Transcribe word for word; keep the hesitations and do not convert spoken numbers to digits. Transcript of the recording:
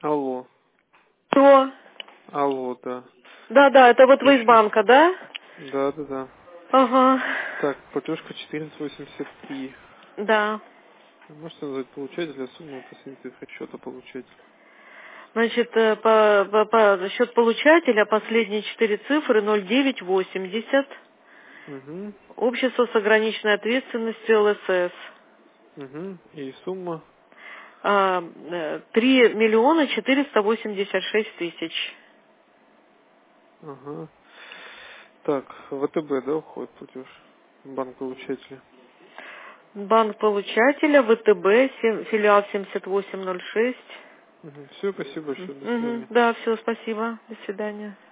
Алло. Кто? Алло, да. Да, да, это вот вы из Слушаю. банка, да? Да, да, да. Ага. Так, платежка четырнадцать восемьдесят три. Да. Можете назвать получателя, сумму последних цифр счета получателя? Значит, э, по, по, по счет получателя последние четыре цифры ноль девять восемьдесят. Угу. Общество с ограниченной ответственностью ЛСС. Угу. И сумма? А, э, три миллиона четыреста восемьдесят шесть тысяч. Ага. Так, ВТБ, да, уходит платеж? Банк получателя. Банк получателя ВТБ, сем- филиал семьдесят восемь ноль шесть. Угу. Все, спасибо большое, до Угу. свидания. Да, все, спасибо. До свидания.